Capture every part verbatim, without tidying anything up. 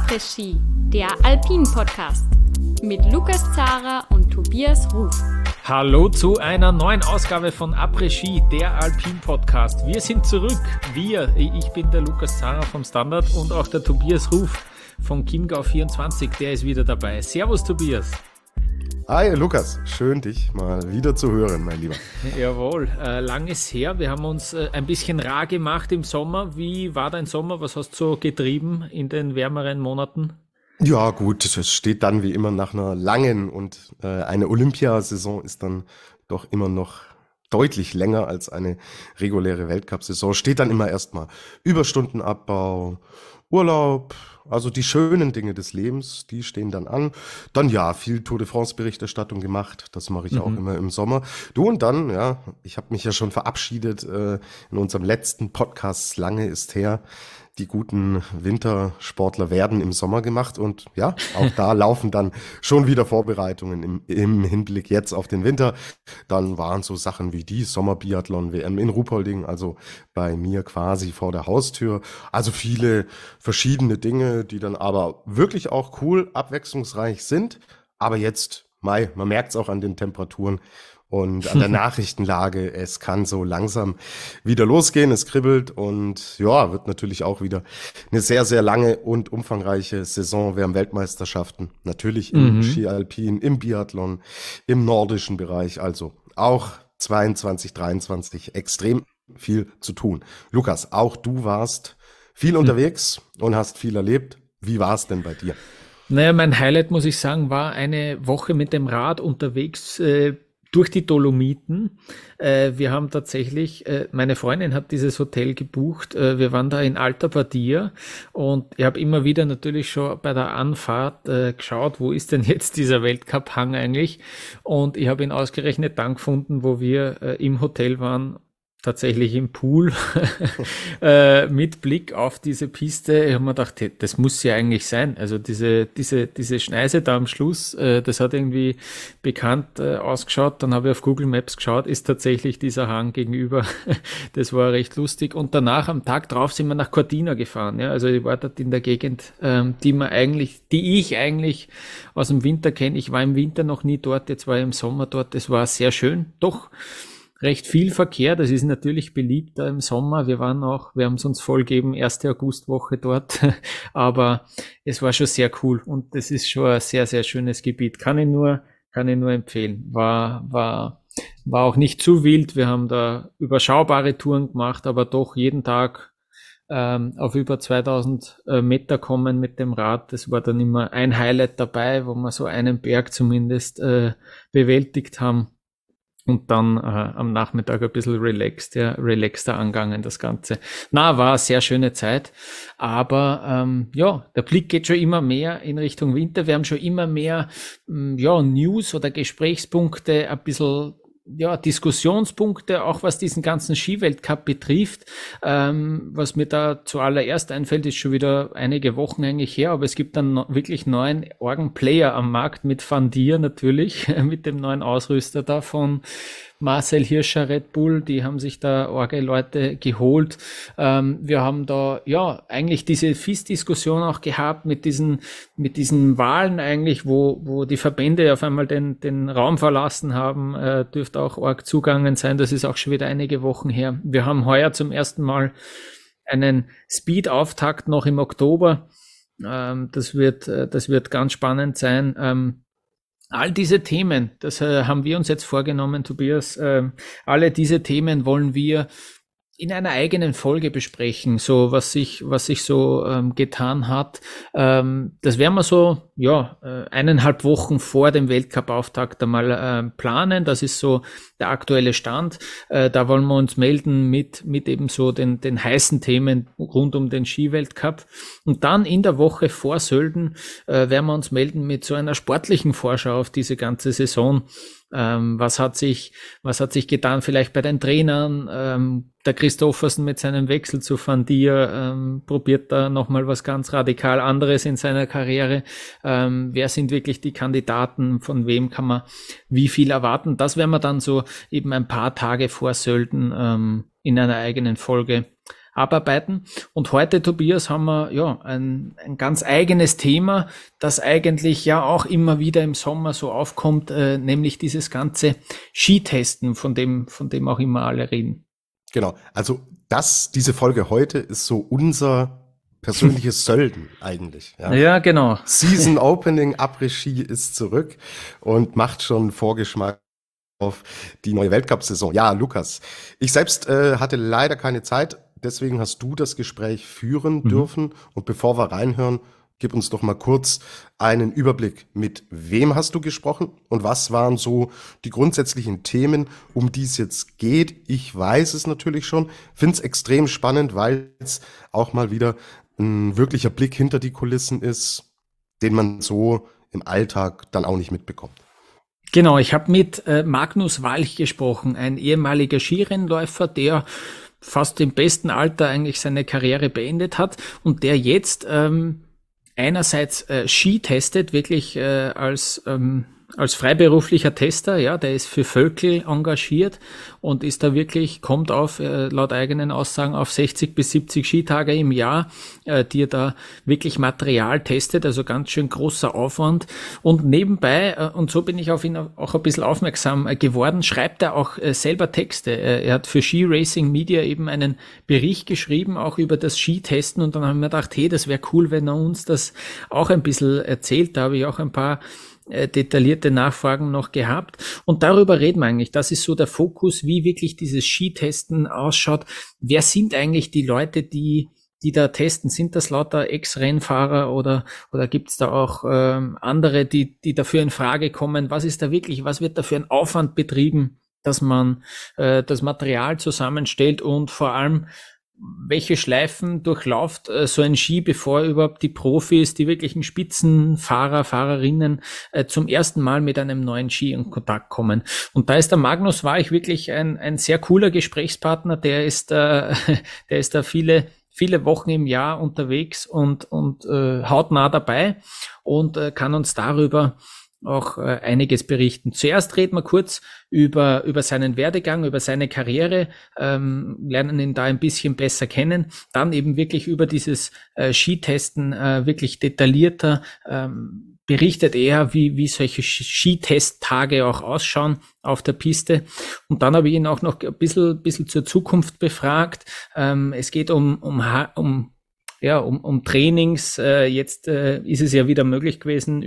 Après-Ski, der Alpin-Podcast mit Lukas Zara und Tobias Ruf. Hallo zu einer neuen Ausgabe von Après-Ski, der Alpin-Podcast. Wir sind zurück. Wir, ich bin der Lukas Zara vom Standard und auch der Tobias Ruf von Chiemgau vierundzwanzig, der ist wieder dabei. Servus Tobias. Hi Lukas, schön dich mal wieder zu hören, mein Lieber. Jawohl, äh, lang ist her. Wir haben uns äh, ein bisschen rar gemacht im Sommer. Wie war dein Sommer? Was hast du so getrieben in den wärmeren Monaten? Ja gut, es steht dann wie immer nach einer langen und äh, eine Olympiasaison ist dann doch immer noch deutlich länger als eine reguläre Weltcup-Saison. Steht dann immer erstmal Überstundenabbau, Urlaub, also die schönen Dinge des Lebens, die stehen dann an. Dann ja, viel Tour de France-Berichterstattung gemacht, das mache ich mhm. auch immer im Sommer. Du und dann, ja, ich habe mich ja schon verabschiedet äh, in unserem letzten Podcast, lange ist her. Die guten Wintersportler werden im Sommer gemacht und ja, auch da laufen dann schon wieder Vorbereitungen im, im Hinblick jetzt auf den Winter. Dann waren so Sachen wie die Sommerbiathlon-W M in Ruhpolding, also bei mir quasi vor der Haustür. Also viele verschiedene Dinge, die dann aber wirklich auch cool, abwechslungsreich sind. Aber jetzt, Mai, man merkt es auch an den Temperaturen und an der Nachrichtenlage, es kann so langsam wieder losgehen, es kribbelt und ja, wird natürlich auch wieder eine sehr, sehr lange und umfangreiche Saison. Wir haben Weltmeisterschaften, natürlich im mhm. Ski Alpin, im Biathlon, im nordischen Bereich, also auch zweiundzwanzig, dreiundzwanzig extrem viel zu tun. Lukas, auch du warst viel unterwegs mhm. und hast viel erlebt. Wie war es denn bei dir? Naja, mein Highlight, muss ich sagen, war eine Woche mit dem Rad unterwegs, äh, durch die Dolomiten. Äh, wir haben tatsächlich, äh, meine Freundin hat dieses Hotel gebucht. Äh, wir waren da in Alta Badia und ich habe immer wieder natürlich schon bei der Anfahrt äh, geschaut, wo ist denn jetzt dieser Weltcup-Hang eigentlich? Und ich habe ihn ausgerechnet dann gefunden, wo wir äh, im Hotel waren, tatsächlich im Pool, äh, mit Blick auf diese Piste. Ich habe mir gedacht, hey, das muss ja eigentlich sein. Also diese diese diese Schneise da am Schluss, äh, das hat irgendwie bekannt äh, ausgeschaut. Dann habe ich auf Google Maps geschaut, ist tatsächlich dieser Hang gegenüber. Das war recht lustig. Und danach, am Tag drauf, sind wir nach Cortina gefahren. Ja, also ich war dort in der Gegend, ähm, die man eigentlich, die ich eigentlich aus dem Winter kenne. Ich war im Winter noch nie dort, jetzt war ich im Sommer dort. Das war sehr schön. Doch recht viel Verkehr, das ist natürlich beliebter im Sommer. Wir waren auch, wir haben es uns vollgeben, erste Augustwoche dort, aber es war schon sehr cool und das ist schon ein sehr, sehr schönes Gebiet. Kann ich nur, kann ich nur empfehlen. War, war, war auch nicht zu wild. Wir haben da überschaubare Touren gemacht, aber doch jeden Tag ähm, auf über zweitausend äh, Meter kommen mit dem Rad. Das war dann immer ein Highlight dabei, wo wir so einen Berg zumindest äh, bewältigt haben. Und dann äh, am Nachmittag ein bisschen relaxed, ja, relaxter angegangen, das Ganze. Na, war eine sehr schöne Zeit. Aber ähm, ja, der Blick geht schon immer mehr in Richtung Winter. Wir haben schon immer mehr ähm, ja, News oder Gesprächspunkte, ein bisschen ja, Diskussionspunkte, auch was diesen ganzen Skiweltcup betrifft. Ähm, was mir da zuallererst einfällt, ist schon wieder einige Wochen eigentlich her, aber es gibt dann no- wirklich neuen Organ-Player am Markt mit Van Dier natürlich, mit dem neuen Ausrüster da von Marcel Hirscher Red Bull, die haben sich da Orgel-Leute geholt. Ähm, wir haben da ja eigentlich diese F I S-Diskussion auch gehabt mit diesen mit diesen Wahlen eigentlich, wo wo die Verbände auf einmal den den Raum verlassen haben, äh, dürfte auch arg zugangen sein. Das ist auch schon wieder einige Wochen her. Wir haben heuer zum ersten Mal einen Speed-Auftakt noch im Oktober. Ähm, das wird äh, das wird ganz spannend sein. Ähm, All diese Themen, das äh, haben wir uns jetzt vorgenommen, Tobias, äh, alle diese Themen wollen wir in einer eigenen Folge besprechen, so was sich was sich so ähm, getan hat. Ähm, das werden wir so ja äh, eineinhalb Wochen vor dem Weltcup-Auftakt einmal äh, planen. Das ist so der aktuelle Stand. Äh, da wollen wir uns melden mit mit eben so den den heißen Themen rund um den Skiweltcup. Und dann in der Woche vor Sölden äh, werden wir uns melden mit so einer sportlichen Vorschau auf diese ganze Saison. Ähm, was hat sich, was hat sich getan vielleicht bei den Trainern? Ähm, der Christoffersen mit seinem Wechsel zu Van Dier ähm, probiert da nochmal was ganz radikal anderes in seiner Karriere. Ähm, wer sind wirklich die Kandidaten? Von wem kann man wie viel erwarten? Das werden wir dann so eben ein paar Tage vor Sölden ähm, in einer eigenen Folge abarbeiten. Und heute, Tobias, haben wir ja ein, ein ganz eigenes Thema, das eigentlich ja auch immer wieder im Sommer so aufkommt, äh, nämlich dieses ganze Skitesten, von dem, von dem auch immer alle reden. Genau, also das, diese Folge heute ist so unser persönliches Sölden eigentlich. Ja, ja, genau. Season Opening, Après-Ski ist zurück und macht schon Vorgeschmack auf die neue Weltcup-Saison. Ja, Lukas, ich selbst äh, hatte leider keine Zeit, deswegen hast du das Gespräch führen mhm. dürfen. Und bevor wir reinhören, gib uns doch mal kurz einen Überblick. Mit wem hast du gesprochen und was waren so die grundsätzlichen Themen, um die es jetzt geht? Ich weiß es natürlich schon, finde es extrem spannend, weil es auch mal wieder ein wirklicher Blick hinter die Kulissen ist, den man so im Alltag dann auch nicht mitbekommt. Genau, ich habe mit äh, Magnus Walch gesprochen, ein ehemaliger Skirennläufer, der fast im besten Alter eigentlich seine Karriere beendet hat und der jetzt ähm, einerseits äh, Ski testet, wirklich äh, als ähm, als freiberuflicher Tester, ja, der ist für Völkel engagiert und ist da wirklich, kommt auf, äh, laut eigenen Aussagen, auf sechzig bis siebzig Skitage im Jahr, äh, die er da wirklich Material testet, also ganz schön großer Aufwand. Und nebenbei, äh, und so bin ich auf ihn auch ein bisschen aufmerksam äh, geworden, schreibt er auch äh, selber Texte. Äh, er hat für Ski Racing Media eben einen Bericht geschrieben, auch über das Skitesten, und dann haben wir gedacht, hey, das wäre cool, wenn er uns das auch ein bisschen erzählt. Da habe ich auch ein paar detaillierte Nachfragen noch gehabt. Und darüber reden wir eigentlich. Das ist so der Fokus, wie wirklich dieses Skitesten ausschaut. Wer sind eigentlich die Leute, die die da testen? Sind das lauter Ex-Rennfahrer oder oder gibt's da auch ähm, andere, die die dafür in Frage kommen? Was ist da wirklich, was wird da für ein Aufwand betrieben, dass man äh, das Material zusammenstellt, und vor allem, welche Schleifen durchlauft äh, so ein Ski, bevor überhaupt die Profis, die wirklichen Spitzenfahrer, Fahrerinnen äh, zum ersten Mal mit einem neuen Ski in Kontakt kommen. Und da ist der Magnus Walch wirklich ein, ein sehr cooler Gesprächspartner. Der ist, äh, der ist da viele, viele Wochen im Jahr unterwegs und, und äh, hautnah dabei und äh, kann uns darüber auch äh, einiges berichten. Zuerst reden wir kurz über über seinen Werdegang, über seine Karriere, ähm, lernen ihn da ein bisschen besser kennen, dann eben wirklich über dieses äh, Skitesten äh, wirklich detaillierter, ähm, berichtet er, wie wie solche Skitesttage auch ausschauen auf der Piste. Und dann habe ich ihn auch noch ein bisschen bisschen zur Zukunft befragt. Ähm, es geht um um um Ja, um, um Trainings. Äh, jetzt äh, ist es ja wieder möglich gewesen.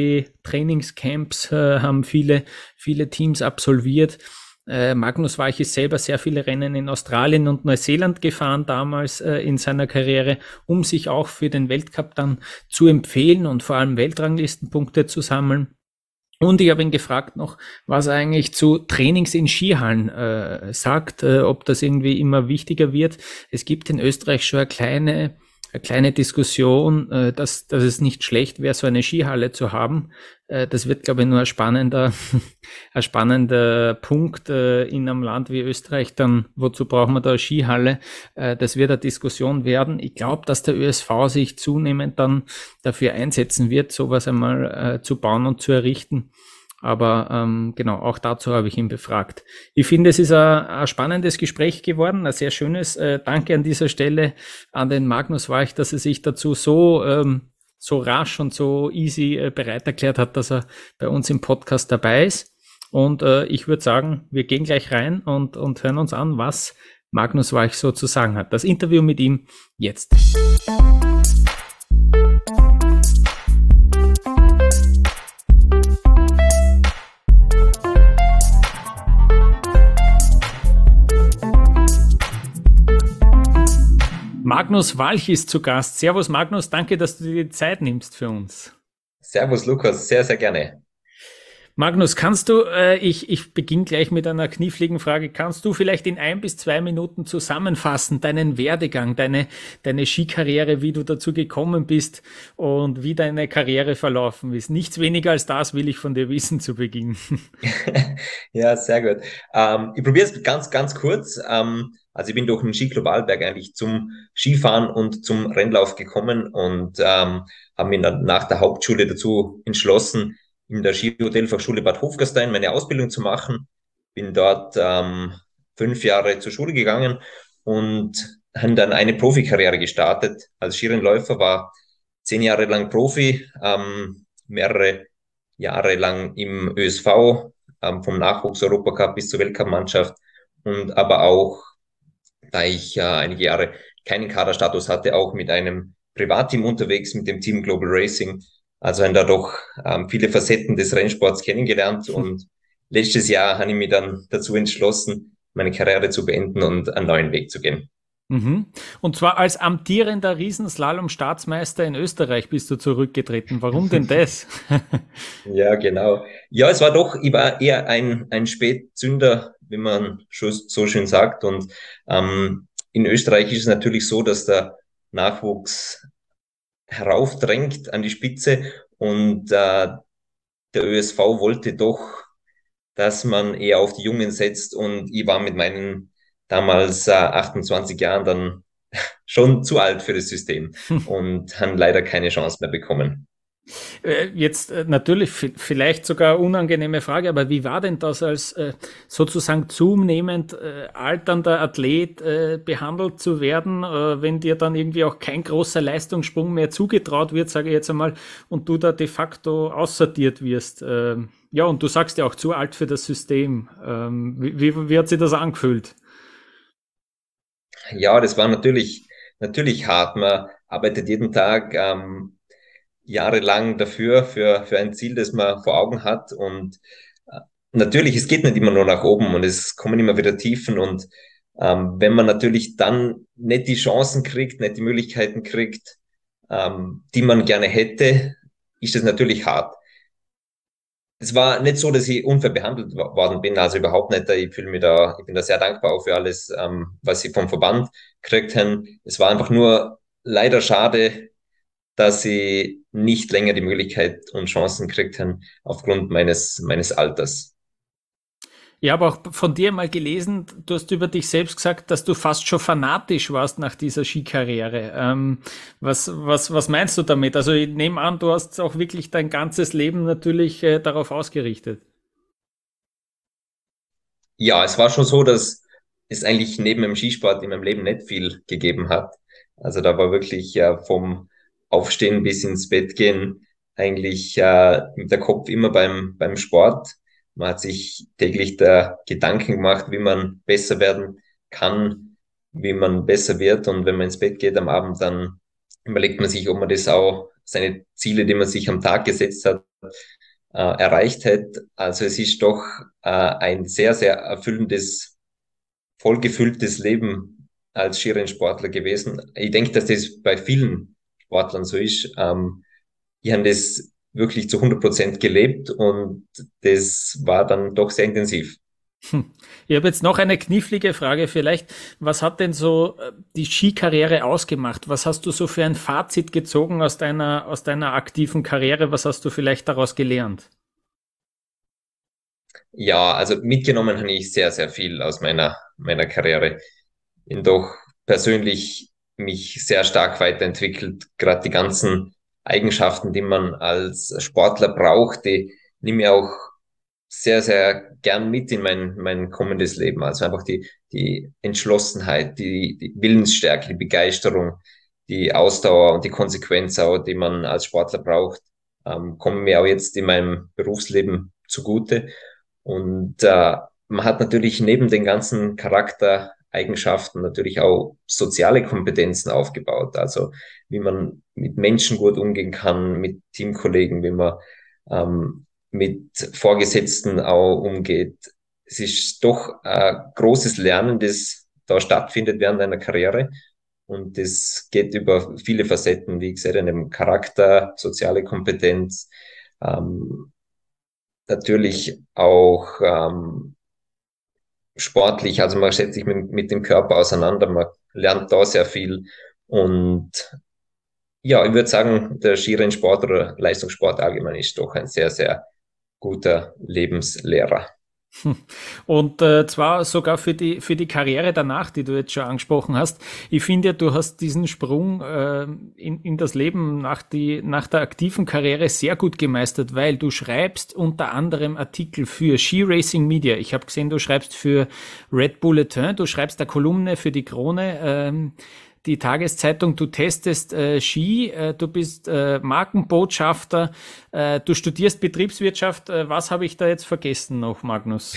Übersee-Trainingscamps äh, haben viele, viele Teams absolviert. Äh, Magnus Walch ist selber sehr viele Rennen in Australien und Neuseeland gefahren damals äh, in seiner Karriere, um sich auch für den Weltcup dann zu empfehlen und vor allem Weltranglistenpunkte zu sammeln. Und ich habe ihn gefragt noch, was er eigentlich zu Trainings in Skihallen äh, sagt, äh, ob das irgendwie immer wichtiger wird. Es gibt in Österreich schon eine kleine Eine kleine Diskussion, äh, dass, dass es nicht schlecht wäre, so eine Skihalle zu haben. Äh, das wird, glaube ich, nur ein spannender, ein spannender Punkt äh, in einem Land wie Österreich. Dann, wozu brauchen wir da eine Skihalle? Äh, das wird eine Diskussion werden. Ich glaube, dass der Ö S V sich zunehmend dann dafür einsetzen wird, sowas einmal äh, zu bauen und zu errichten. Aber ähm, genau, auch dazu habe ich ihn befragt. Ich finde, es ist ein, ein spannendes Gespräch geworden, ein sehr schönes. Äh, danke an dieser Stelle an den Magnus Walch, dass er sich dazu so ähm, so rasch und so easy äh, bereit erklärt hat, dass er bei uns im Podcast dabei ist. Und äh, ich würde sagen, wir gehen gleich rein und, und hören uns an, was Magnus Walch so zu sagen hat. Das Interview mit ihm jetzt. Magnus Walch ist zu Gast. Servus Magnus, danke, dass du dir die Zeit nimmst für uns. Servus Lukas, sehr, sehr gerne. Magnus, kannst du, äh, ich, ich beginne gleich mit einer kniffligen Frage, kannst du vielleicht in ein bis zwei Minuten zusammenfassen, deinen Werdegang, deine, deine Skikarriere, wie du dazu gekommen bist und wie deine Karriere verlaufen ist? Nichts weniger als das will ich von dir wissen zu Beginn. Ja, sehr gut. Ähm, ich probiere es ganz, ganz kurz. Ähm, also ich bin durch den Skiclub Arlberg eigentlich zum Skifahren und zum Rennlauf gekommen und ähm, habe mich dann nach der Hauptschule dazu entschlossen, in der Skihotelfachschule Bad Hofgastein meine Ausbildung zu machen. Bin dort ähm, fünf Jahre zur Schule gegangen und habe dann eine Profikarriere gestartet. Als Skirennläufer, war zehn Jahre lang Profi, ähm, mehrere Jahre lang im Ö S V, ähm, vom Nachwuchs-Europacup bis zur Weltcup-Mannschaft, und aber auch, da ich äh, einige Jahre keinen Kaderstatus hatte, auch mit einem Privatteam unterwegs, mit dem Team Global Racing. Also haben da doch ähm, viele Facetten des Rennsports kennengelernt, und letztes Jahr habe ich mich dann dazu entschlossen, meine Karriere zu beenden und einen neuen Weg zu gehen. Mhm. Und zwar als amtierender Riesenslalom-Staatsmeister in Österreich bist du zurückgetreten. Warum denn das? Ja, genau. Ja, es war doch, ich war eher ein, ein Spätzünder, wie man schon so schön sagt. Und ähm, in Österreich ist es natürlich so, dass der Nachwuchs heraufdrängt an die Spitze, und äh, der Ö S V wollte doch, dass man eher auf die Jungen setzt, und ich war mit meinen damals äh, achtundzwanzig Jahren dann schon zu alt für das System und haben leider keine Chance mehr bekommen. Äh, Jetzt äh, natürlich v- vielleicht sogar unangenehme Frage, aber wie war denn das als äh, sozusagen zunehmend äh, alternder Athlet äh, behandelt zu werden, äh, wenn dir dann irgendwie auch kein großer Leistungssprung mehr zugetraut wird, sage ich jetzt einmal, und du da de facto aussortiert wirst? Ähm, ja, und du sagst ja auch zu alt für das System. Ähm, wie, wie, wie hat sich das angefühlt? Ja, das war natürlich, natürlich hart. Man arbeitet jeden Tag ähm, jahrelang dafür, für, für ein Ziel, das man vor Augen hat. Und äh, natürlich, es geht nicht immer nur nach oben, und es kommen immer wieder Tiefen. Und ähm, wenn man natürlich dann nicht die Chancen kriegt, nicht die Möglichkeiten kriegt, ähm, die man gerne hätte, ist das natürlich hart. Es war nicht so, dass ich unfair behandelt wo- worden bin, also überhaupt nicht. Ich fühle mich da, ich bin da sehr dankbar auch für alles, ähm, was ich vom Verband gekriegt habe. Es war einfach nur leider schade, dass sie nicht länger die Möglichkeit und Chancen gekriegt haben aufgrund meines, meines Alters. Ich habe auch von dir mal gelesen, du hast über dich selbst gesagt, dass du fast schon fanatisch warst nach dieser Skikarriere. Ähm, was, was, was meinst du damit? Also ich nehme an, du hast auch wirklich dein ganzes Leben natürlich äh, darauf ausgerichtet. Ja, es war schon so, dass es eigentlich neben dem Skisport in meinem Leben nicht viel gegeben hat. Also da war wirklich äh, vom Aufstehen bis ins Bett gehen eigentlich äh, mit der Kopf immer beim, beim Sport. Man hat sich täglich da Gedanken gemacht, wie man besser werden kann, wie man besser wird. Und wenn man ins Bett geht am Abend, dann überlegt man sich, ob man das auch, seine Ziele, die man sich am Tag gesetzt hat, äh, erreicht hat. Also es ist doch äh, ein sehr, sehr erfüllendes, vollgefülltes Leben als Skirennsportler gewesen. Ich denke, dass das bei vielen Sportlern so ist. Ähm, die haben das wirklich zu hundert Prozent gelebt, und das war dann doch sehr intensiv. Hm. Ich habe jetzt noch eine knifflige Frage vielleicht. Was hat denn so äh, die Skikarriere ausgemacht? Was hast du so für ein Fazit gezogen aus deiner, aus deiner aktiven Karriere? Was hast du vielleicht daraus gelernt? Ja, also mitgenommen habe ich sehr, sehr viel aus meiner, meiner Karriere. Bin doch persönlich mich sehr stark weiterentwickelt. Gerade die ganzen Eigenschaften, die man als Sportler braucht, die nehme ich auch sehr, sehr gern mit in mein, mein kommendes Leben. Also einfach die, die Entschlossenheit, die, die Willensstärke, die Begeisterung, die Ausdauer und die Konsequenz auch, die man als Sportler braucht, ähm, kommen mir auch jetzt in meinem Berufsleben zugute. Und äh, man hat natürlich neben den ganzen Charaktereigenschaften natürlich auch soziale Kompetenzen aufgebaut. Also wie man mit Menschen gut umgehen kann, mit Teamkollegen, wie man ähm, mit Vorgesetzten auch umgeht. Es ist doch ein großes Lernen, das da stattfindet während einer Karriere. Und das geht über viele Facetten, wie gesagt, in dem Charakter, soziale Kompetenz, ähm, natürlich auch ähm, sportlich. Also man setzt sich mit, mit dem Körper auseinander, man lernt da sehr viel. Und ja, ich würde sagen, der Skirennsport oder Leistungssport allgemein ist doch ein sehr, sehr guter Lebenslehrer. Und äh, zwar sogar für die, für die Karriere danach, die du jetzt schon angesprochen hast. Ich finde ja, du hast diesen Sprung äh, in, in das Leben nach, die, nach der aktiven Karriere sehr gut gemeistert, weil du schreibst unter anderem Artikel für Ski Racing Media. Ich habe gesehen, du schreibst für Red Bulletin, du schreibst eine Kolumne für die Krone, ähm, die Tageszeitung, du testest äh, Ski, äh, du bist äh, Markenbotschafter, äh, du studierst Betriebswirtschaft. Äh, was habe ich da jetzt vergessen noch, Magnus?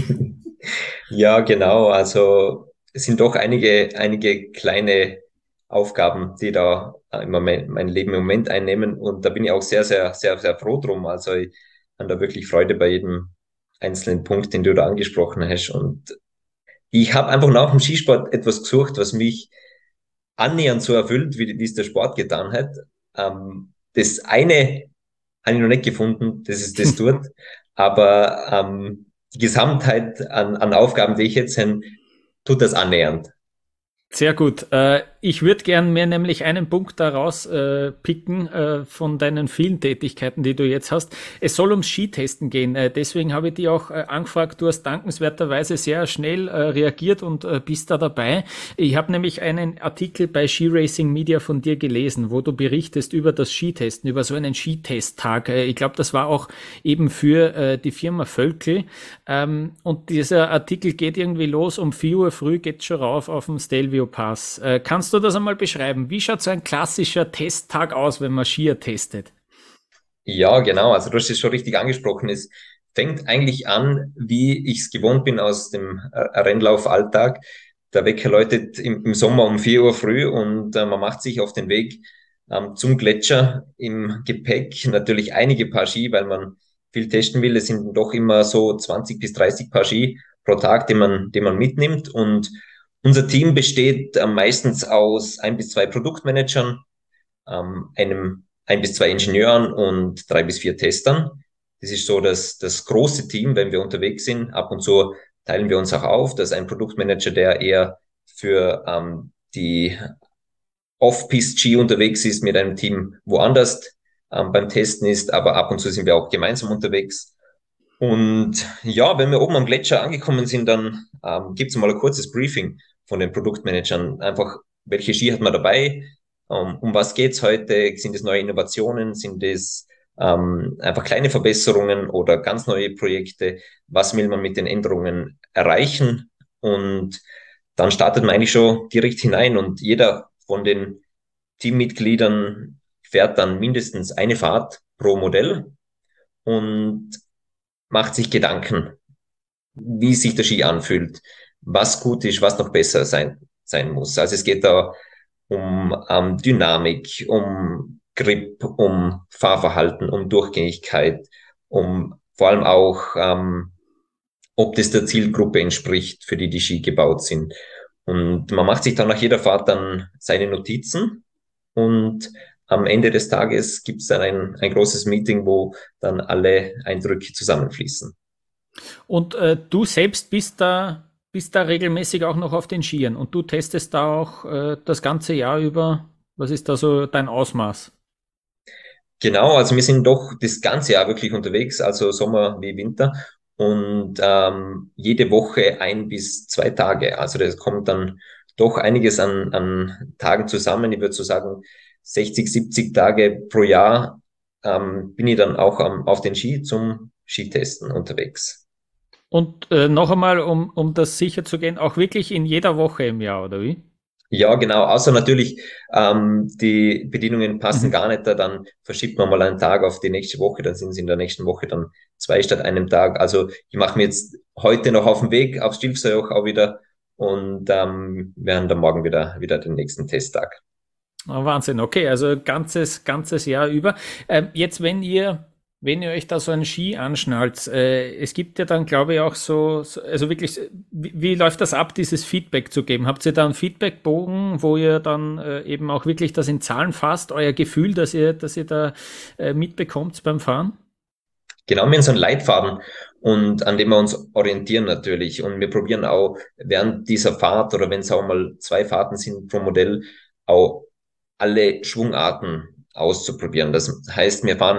Ja, genau. Also es sind doch einige, einige kleine Aufgaben, die da im Moment, mein Leben im Moment einnehmen. Und da bin ich auch sehr, sehr, sehr, sehr froh drum. Also ich habe da wirklich Freude bei jedem einzelnen Punkt, den du da angesprochen hast. Und ich habe einfach nach dem Skisport etwas gesucht, was mich annähernd so erfüllt, wie, wie es der Sport getan hat. Ähm, das eine habe ich noch nicht gefunden, das ist das dort. Aber ähm, die Gesamtheit an, an Aufgaben, die ich jetzt habe, tut das annähernd. Sehr gut. Äh, ich würde gern mir nämlich einen Punkt daraus äh, picken äh, von deinen vielen Tätigkeiten, die du jetzt hast. Es soll ums Skitesten gehen. Äh, deswegen habe ich dich auch äh, angefragt. Du hast dankenswerterweise sehr schnell äh, reagiert und äh, bist da dabei. Ich habe nämlich einen Artikel bei Ski Racing Media von dir gelesen, wo du berichtest über das Skitesten, über so einen Skitesttag. Äh, ich glaube, das war auch eben für äh, die Firma Völkl. Ähm, und dieser Artikel geht irgendwie los. Um vier Uhr früh geht's schon rauf auf dem Stelvio Pass. Äh, kannst du das einmal beschreiben? Wie schaut so ein klassischer Testtag aus, wenn man Skier testet? Ja, genau. Also du hast es schon richtig angesprochen. Es fängt eigentlich an, wie ich es gewohnt bin aus dem äh, Rennlaufalltag. Der Wecker läutet im, im Sommer um vier Uhr früh und äh, man macht sich auf den Weg ähm, zum Gletscher. Im Gepäck natürlich einige Paar Ski, weil man viel testen will. Es sind doch immer so zwanzig bis dreißig Paar Ski pro Tag, die man, die man mitnimmt. Und unser Team besteht äh, meistens aus ein bis zwei Produktmanagern, ähm, einem ein bis zwei Ingenieuren und drei bis vier Testern. Das ist so das, das große Team, wenn wir unterwegs sind. Ab und zu teilen wir uns auch auf. Das ist ein Produktmanager, der eher für ähm, die Off-Piste-Ski unterwegs ist, mit einem Team woanders ähm, beim Testen ist. Aber ab und zu sind wir auch gemeinsam unterwegs. Und ja, wenn wir oben am Gletscher angekommen sind, dann ähm, gibt es mal ein kurzes Briefing von den Produktmanagern. Einfach, welche Ski hat man dabei? Um, um was geht's heute? Sind es neue Innovationen? Sind es ähm, einfach kleine Verbesserungen oder ganz neue Projekte? Was will man mit den Änderungen erreichen? Und dann startet man eigentlich schon direkt hinein und jeder von den Teammitgliedern fährt dann mindestens eine Fahrt pro Modell und macht sich Gedanken, wie sich der Ski anfühlt, was gut ist, was noch besser sein, sein muss. Also es geht da um ähm, Dynamik, um Grip, um Fahrverhalten, um Durchgängigkeit, um vor allem auch, ähm, ob das der Zielgruppe entspricht, für die die Ski gebaut sind. Und man macht sich dann nach jeder Fahrt dann seine Notizen und am Ende des Tages gibt es dann ein, ein großes Meeting, wo dann alle Eindrücke zusammenfließen. Und äh, du selbst bist da, bist da regelmäßig auch noch auf den Skiern und du testest da auch äh, das ganze Jahr über. Was ist da so dein Ausmaß? Genau, also wir sind doch das ganze Jahr wirklich unterwegs, also Sommer wie Winter und ähm, jede Woche ein bis zwei Tage. Also das kommt dann doch einiges an, an Tagen zusammen. Ich würde so sagen, sechzig, siebzig Tage pro Jahr ähm, bin ich dann auch am, auf den Ski zum Skitesten unterwegs. Und äh, noch einmal, um, um das sicher zu gehen, auch wirklich in jeder Woche im Jahr, oder wie? Ja, genau. Außer natürlich, ähm, die Bedingungen passen Mhm. gar nicht, da dann verschiebt man mal einen Tag auf die nächste Woche, dann sind es in der nächsten Woche dann zwei statt einem Tag. Also ich mache mir jetzt heute noch auf den Weg aufs Stilfserjoch auch wieder und ähm, wir haben dann morgen wieder, wieder den nächsten Testtag. Ah, Wahnsinn, okay, also ganzes, ganzes Jahr über. Ähm, jetzt, wenn ihr, wenn ihr euch da so einen Ski anschnallt, äh, es gibt ja dann, glaube ich, auch so, so also wirklich, wie, wie läuft das ab, dieses Feedback zu geben? Habt ihr da einen Feedbackbogen, wo ihr dann äh, eben auch wirklich das in Zahlen fasst, euer Gefühl, dass ihr, dass ihr da äh, mitbekommt beim Fahren? Genau, wir haben so einen Leitfaden und an dem wir uns orientieren natürlich. Und wir probieren auch während dieser Fahrt oder wenn es auch mal zwei Fahrten sind pro Modell, auch alle Schwungarten auszuprobieren. Das heißt, wir fahren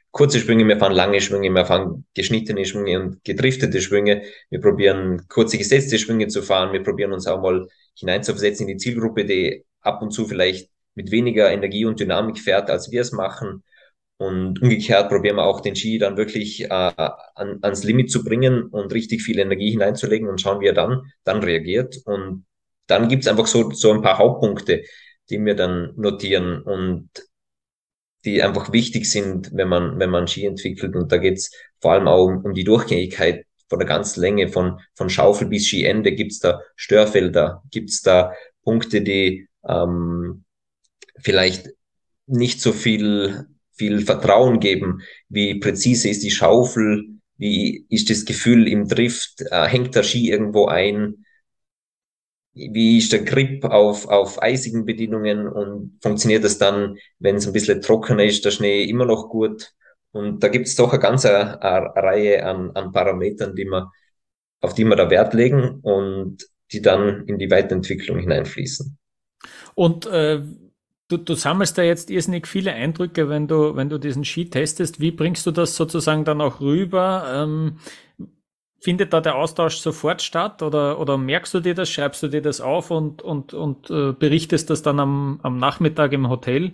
kurze Schwünge, wir fahren lange Schwünge, wir fahren geschnittene Schwünge und gedriftete Schwünge. Wir probieren kurze gesetzte Schwünge zu fahren. Wir probieren uns auch mal hineinzuversetzen in die Zielgruppe, die ab und zu vielleicht mit weniger Energie und Dynamik fährt, als wir es machen. Und umgekehrt probieren wir auch den Ski dann wirklich äh, an, ans Limit zu bringen und richtig viel Energie hineinzulegen und schauen, wie er dann, dann reagiert. Und dann gibt's einfach so, so ein paar Hauptpunkte, die wir dann notieren und die einfach wichtig sind, wenn man, wenn man Ski entwickelt. Und da geht's vor allem auch um, um die Durchgängigkeit von der ganzen Länge, von, von Schaufel bis Skiende. Gibt's da Störfelder? Gibt's da Punkte, die ähm, vielleicht nicht so viel, viel Vertrauen geben? Wie präzise ist die Schaufel? Wie ist das Gefühl im Drift? Äh, hängt der Ski irgendwo ein? Wie ist der Grip auf, auf eisigen Bedingungen und funktioniert das dann, wenn es ein bisschen trockener ist, der Schnee immer noch gut? Und da gibt es doch eine ganze eine Reihe an, an Parametern, die man, auf die wir da Wert legen und die dann in die Weiterentwicklung hineinfließen. Und äh, du, du sammelst da jetzt irrsinnig viele Eindrücke, wenn du, wenn du diesen Ski testest. Wie bringst du das sozusagen dann auch rüber? Ähm, Findet da der Austausch sofort statt oder, oder merkst du dir das, schreibst du dir das auf und, und, und äh, berichtest das dann am, am Nachmittag im Hotel?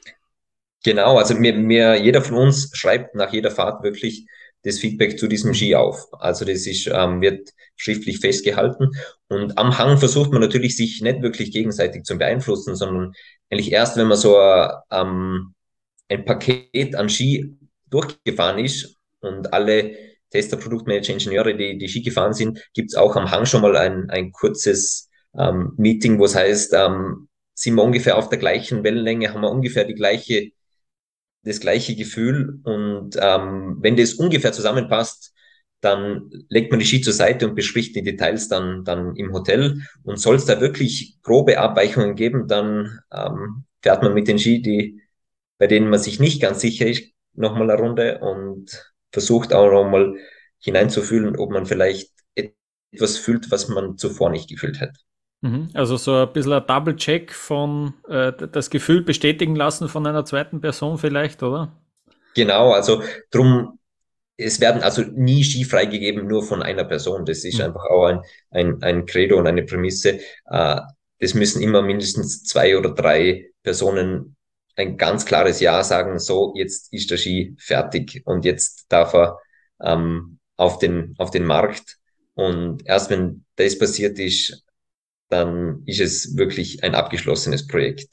Genau, also mir, mir, jeder von uns schreibt nach jeder Fahrt wirklich das Feedback zu diesem Ski auf. Also das ist, ähm, wird schriftlich festgehalten. Und am Hang versucht man natürlich, sich nicht wirklich gegenseitig zu beeinflussen, sondern eigentlich erst, wenn man so ähm, ein Paket an Ski durchgefahren ist und alle Tester, Produktmanager, Ingenieure, die, die Ski gefahren sind, gibt's auch am Hang schon mal ein, ein kurzes ähm, Meeting, wo es heißt, ähm, sind wir ungefähr auf der gleichen Wellenlänge, haben wir ungefähr die gleiche, das gleiche Gefühl und ähm, wenn das ungefähr zusammenpasst, dann legt man die Ski zur Seite und bespricht die Details dann, dann im Hotel. Und soll es da wirklich grobe Abweichungen geben, dann ähm, fährt man mit den Ski, die, bei denen man sich nicht ganz sicher ist, nochmal eine Runde und versucht auch nochmal hineinzufühlen, ob man vielleicht etwas fühlt, was man zuvor nicht gefühlt hat. Also so ein bisschen ein Double-Check von äh, das Gefühl bestätigen lassen von einer zweiten Person vielleicht, oder? Genau, also drum, es werden also nie Ski freigegeben nur von einer Person. Das ist mhm. einfach auch ein, ein, ein Credo und eine Prämisse. Äh, das müssen immer mindestens zwei oder drei Personen ein ganz klares Ja sagen, so, jetzt ist der Ski fertig und jetzt darf er ähm, auf den, auf den Markt. Und erst wenn das passiert ist, dann ist es wirklich ein abgeschlossenes Projekt.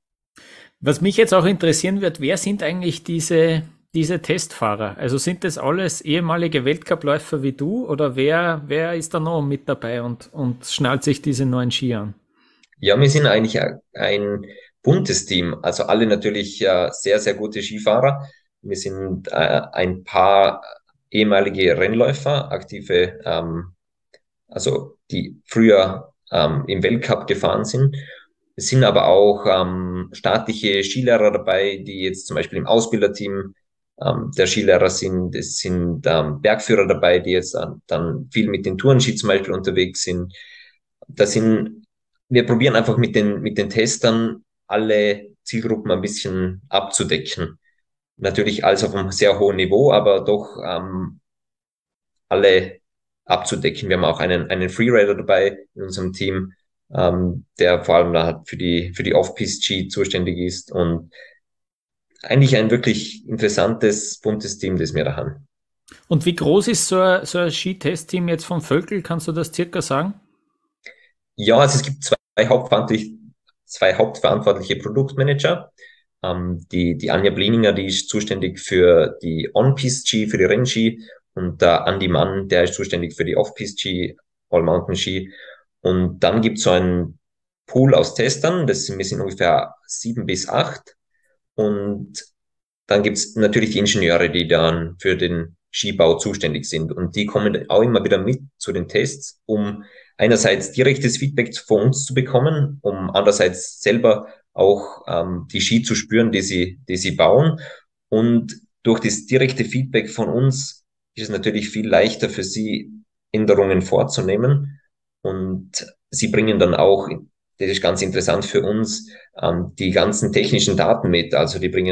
Was mich jetzt auch interessieren wird, wer sind eigentlich diese, diese Testfahrer? Also sind das alles ehemalige Weltcupläufer wie du oder wer, wer ist da noch mit dabei und, und schnallt sich diese neuen Ski an? Ja, wir sind eigentlich ein buntes Team, also alle natürlich äh, sehr, sehr gute Skifahrer. Wir sind äh, ein paar ehemalige Rennläufer, aktive, ähm, also die früher ähm, im Weltcup gefahren sind. Es sind aber auch ähm, staatliche Skilehrer dabei, die jetzt zum Beispiel im Ausbilderteam ähm, der Skilehrer sind. Es sind ähm, Bergführer dabei, die jetzt äh, dann viel mit den Tourenski zum Beispiel unterwegs sind. Das sind, wir probieren einfach mit den, mit den Testern alle Zielgruppen ein bisschen abzudecken. Natürlich alles auf einem sehr hohen Niveau, aber doch ähm, alle abzudecken. Wir haben auch einen, einen Freerider dabei in unserem Team, ähm, der vor allem da für die, für die Off-Piste-Ski zuständig ist und eigentlich ein wirklich interessantes, buntes Team, das wir da haben. Und wie groß ist so ein, so ein Skitest-Team jetzt von Völkel? Kannst du das circa sagen? Ja, also es gibt zwei hauptverantwortliche, zwei hauptverantwortliche Produktmanager. Ähm, die, die Anja Blininger, die ist zuständig für die On-Piste-Ski, für die Rennski und der Andi Mann, der ist zuständig für die Off-Piste-Ski, All-Mountain-Ski. Und dann gibt es so einen Pool aus Testern, das sind, wir sind ungefähr sieben bis acht. Und dann gibt es natürlich die Ingenieure, die dann für den Skibau zuständig sind. Und die kommen auch immer wieder mit zu den Tests, um einerseits direktes Feedback von uns zu bekommen, um andererseits selber auch ähm, die Ski zu spüren, die sie, die sie bauen. Und durch das direkte Feedback von uns ist es natürlich viel leichter für sie, Änderungen vorzunehmen. Und sie bringen dann auch, das ist ganz interessant für uns, ähm, die ganzen technischen Daten mit. Also die bringen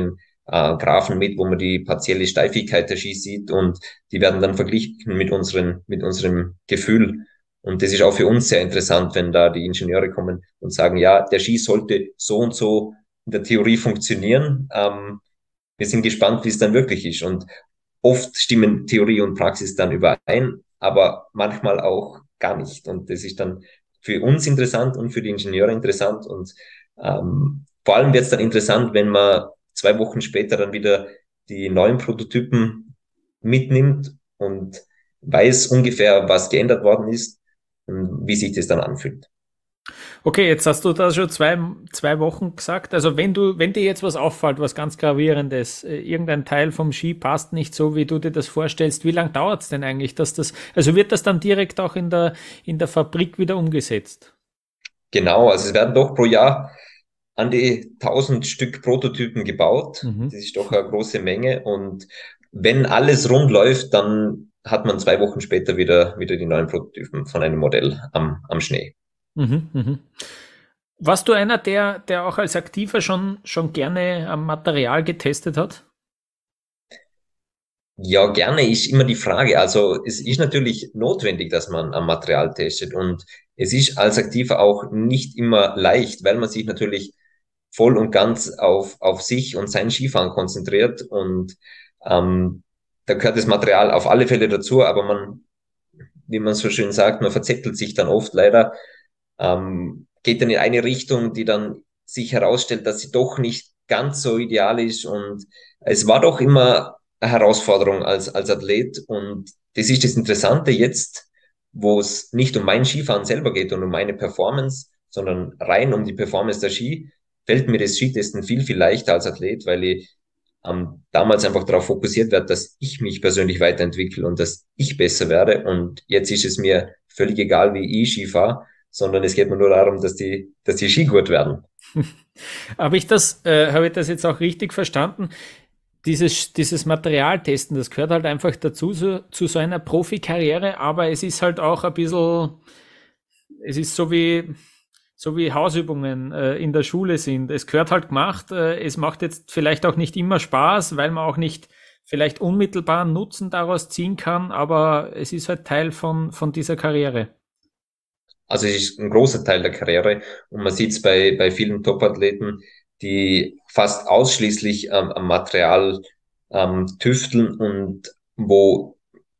äh, Graphen mit, wo man die partielle Steifigkeit der Ski sieht und die werden dann verglichen mit unseren, mit unserem Gefühl. Und das ist auch für uns sehr interessant, wenn da die Ingenieure kommen und sagen, ja, der Ski sollte so und so in der Theorie funktionieren. Ähm, wir sind gespannt, wie es dann wirklich ist. Und oft stimmen Theorie und Praxis dann überein, aber manchmal auch gar nicht. Und das ist dann für uns interessant und für die Ingenieure interessant. Und ähm, vor allem wird es dann interessant, wenn man zwei Wochen später dann wieder die neuen Prototypen mitnimmt und weiß ungefähr, was geändert worden ist und wie sich das dann anfühlt. Okay, jetzt hast du da schon zwei, zwei Wochen gesagt. Also wenn du, wenn dir jetzt was auffällt, was ganz Gravierendes, äh, irgendein Teil vom Ski passt nicht so, wie du dir das vorstellst, wie lange dauert es denn eigentlich, dass das, also wird das dann direkt auch in der, in der Fabrik wieder umgesetzt? Genau, also es werden doch pro Jahr an die tausend Stück Prototypen gebaut. Mhm. Das ist doch eine große Menge. Und wenn alles rund läuft, dann hat man zwei Wochen später wieder, wieder die neuen Prototypen von einem Modell am, am Schnee. Mhm, mhm. Warst du einer, der, der auch als Aktiver schon, schon gerne am Material getestet hat? Ja, gerne ist immer die Frage. Also es ist natürlich notwendig, dass man am Material testet und es ist als Aktiver auch nicht immer leicht, weil man sich natürlich voll und ganz auf, auf sich und sein Skifahren konzentriert und ähm, da gehört das Material auf alle Fälle dazu, aber man, wie man so schön sagt, man verzettelt sich dann oft leider, ähm, geht dann in eine Richtung, die dann sich herausstellt, dass sie doch nicht ganz so ideal ist und es war doch immer eine Herausforderung als, als Athlet und das ist das Interessante jetzt, wo es nicht um mein Skifahren selber geht und um meine Performance, sondern rein um die Performance der Ski, fällt mir das Skitesten viel, viel leichter als Athlet, weil ich ähm, damals einfach darauf fokussiert werde, dass ich mich persönlich weiterentwickle und dass ich besser werde und jetzt ist es mir völlig egal, wie ich Ski fahre, sondern es geht mir nur darum, dass die, dass die Ski gut werden. Habe ich das, äh, habe ich das jetzt auch richtig verstanden? Dieses, dieses Materialtesten, das gehört halt einfach dazu, so, zu so einer Profikarriere, aber es ist halt auch ein bisschen, es ist so wie, so wie Hausübungen äh, in der Schule sind. Es gehört halt gemacht, äh, es macht jetzt vielleicht auch nicht immer Spaß, weil man auch nicht vielleicht unmittelbaren Nutzen daraus ziehen kann, aber es ist halt Teil von, von dieser Karriere. Also es ist ein großer Teil der Karriere und man sieht es bei, bei vielen Topathleten, die fast ausschließlich ähm, am Material ähm, tüfteln und wo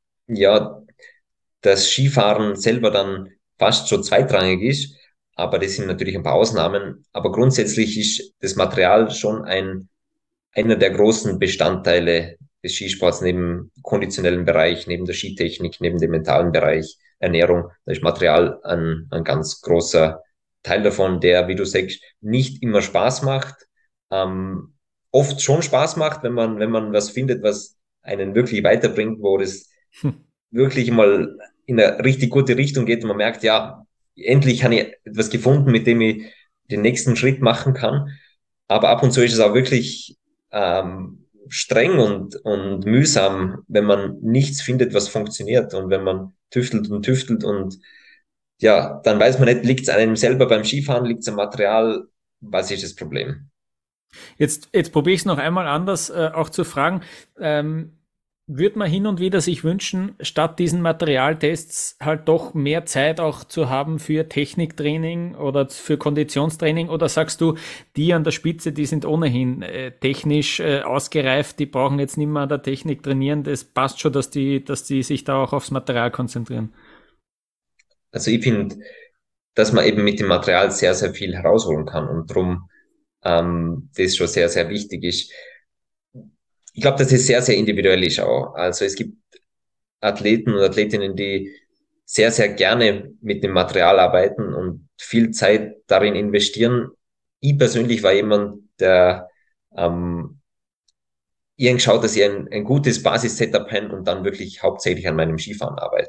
ja das Skifahren selber dann fast schon zweitrangig ist, aber das sind natürlich ein paar Ausnahmen. Aber grundsätzlich ist das Material schon ein einer der großen Bestandteile des Skisports neben konditionellen Bereich, neben der Skitechnik, neben dem mentalen Bereich, Ernährung. Da ist Material ein, ein ganz großer Teil davon, der, wie du sagst, nicht immer Spaß macht, ähm, oft schon Spaß macht, wenn man, wenn man was findet, was einen wirklich weiterbringt, wo das Hm. wirklich mal in eine richtig gute Richtung geht und man merkt, ja, endlich habe ich etwas gefunden, mit dem ich den nächsten Schritt machen kann. Aber ab und zu ist es auch wirklich ähm, streng und, und mühsam, wenn man nichts findet, was funktioniert und wenn man tüftelt und tüftelt und ja, dann weiß man nicht, liegt es an einem selber beim Skifahren, liegt es am Material, was ist das Problem? Jetzt, jetzt probiere ich es noch einmal anders äh, auch zu fragen. Ähm, würde man hin und wieder sich wünschen, statt diesen Materialtests halt doch mehr Zeit auch zu haben für Techniktraining oder für Konditionstraining? Oder sagst du, die an der Spitze, die sind ohnehin äh, technisch äh, ausgereift, die brauchen jetzt nicht mehr an der Technik trainieren, das passt schon, dass die, dass die sich da auch aufs Material konzentrieren? Also ich finde, dass man eben mit dem Material sehr, sehr viel herausholen kann und darum ähm, das schon sehr, sehr wichtig ist. Ich glaube, dass es sehr, sehr individuell ist auch. Also es gibt Athleten und Athletinnen, die sehr, sehr gerne mit dem Material arbeiten und viel Zeit darin investieren. Ich persönlich war jemand, der ähm, irgendwie schaut, dass ich ein, ein gutes Basis-Setup habe und dann wirklich hauptsächlich an meinem Skifahren arbeite.